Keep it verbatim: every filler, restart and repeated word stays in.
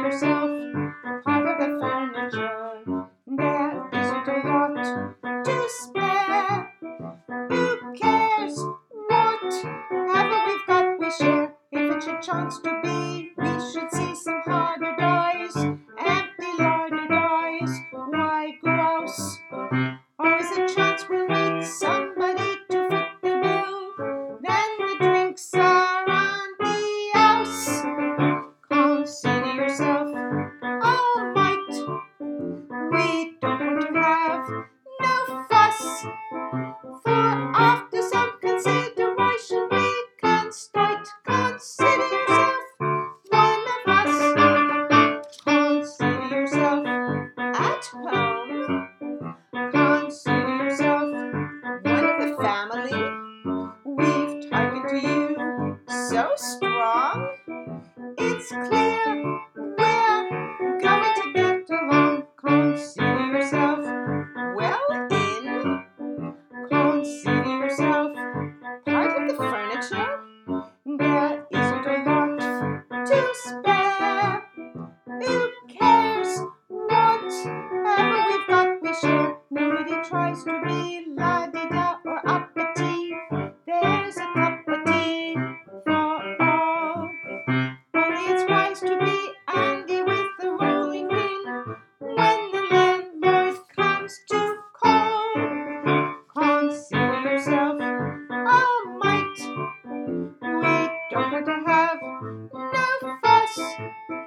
yourself part of the furniture. There isn't a lot to spare. Who cares? Whatever we've got, we share. If it should chance to be, we should see some harder dies, empty larder dies. Why grouse? Always a chance we'll meet somebody to fit the bill. Then the drinks are on the house. Consider yourself all might. We don't want to have no fuss, for after some consideration we can start. Consider yourself one of us. Consider yourself at home. Consider yourself one of the family. We've taken to you so strong. It's clear we're going to get along. Consider yourself well in. Consider yourself part of the furniture. There isn't a lot to spare. Who cares? Whatever we've got, we share. Nobody tries to be la-di-da or uppity. There's a cup of tea for all. Only it's wise to be Andy with the rolling pin when the landlord comes to call. Consider yourself all might. We don't want to have no fuss,